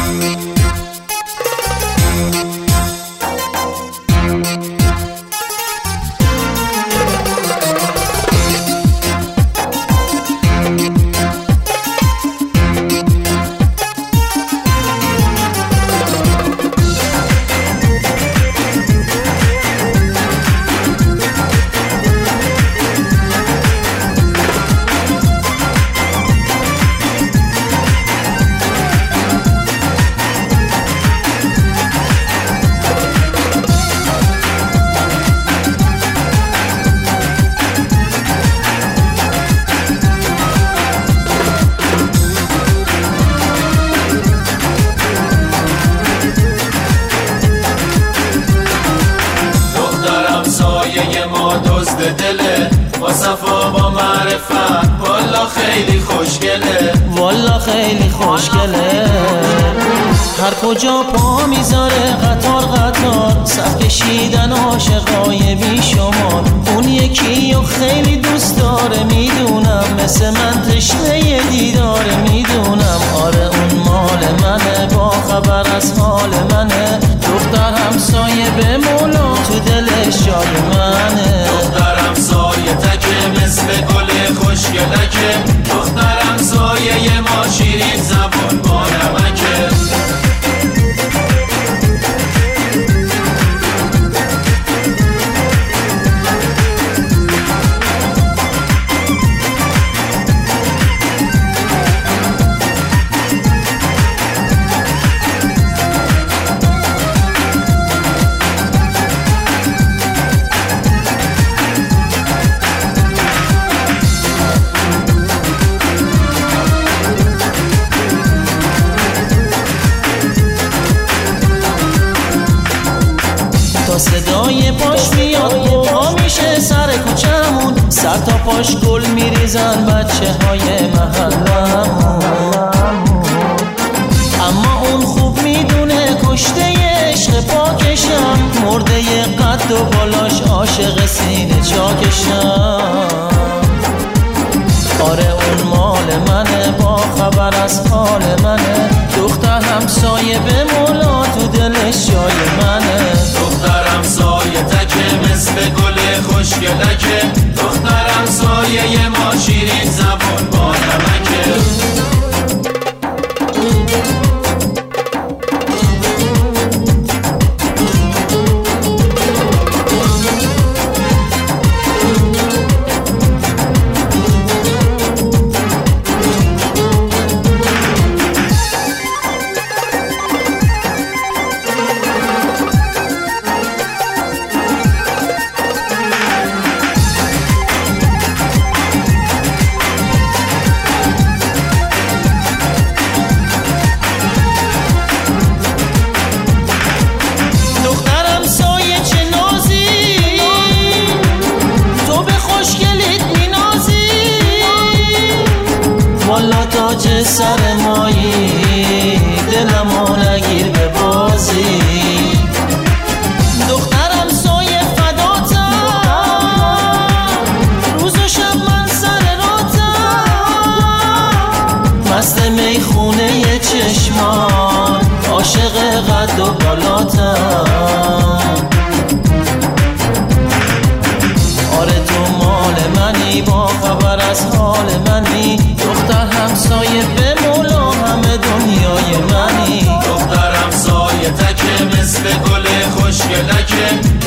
دله با صفا با معرفت والا خیلی خوشگله، والا خیلی خوشگله. هر کجا پا میذاره قطار قطار صف کشیدن عاشقای بی شمار. اون یکی و خیلی دوست داره میدونم، مثل من تشنه دیداره میدونم. آره اون مال منه، با خبر از حال منه. دختر همسایه به مولا تو دلش جای منه. دختر همسایه تکه مثل گل خوشگلکه. دختر همسایه ما شیرین زبون با نمکه. صدای پاش میاد پا میشه سر کوچمون. سر تا پاش گل میریزن بچه های محلمون. اما اون خوب میدونه کشته عشق پاکشم، مرده قد و بالاش عاشق سینه چاکشم. آره اون مال منه، با خبر از حال منه. دختر همسایه به مولا تو دلش جای منه. دختر همسایه تکه مثل گل خوشگلکه. دختر همسایه ما شیرین زبون با نمکه. والا تاج سر مایی دلمو نگیر به بازی. دخترم سایه فداتم، روز و شب من سر راتم. مست میخونه چشمان، عاشق قد و بالاتم. آره تو مال منی، با خبر از حال منی. دختر همسایه به مولا همه دنیای منی. دختر همسایه تکه مثل گل خوشگلکه.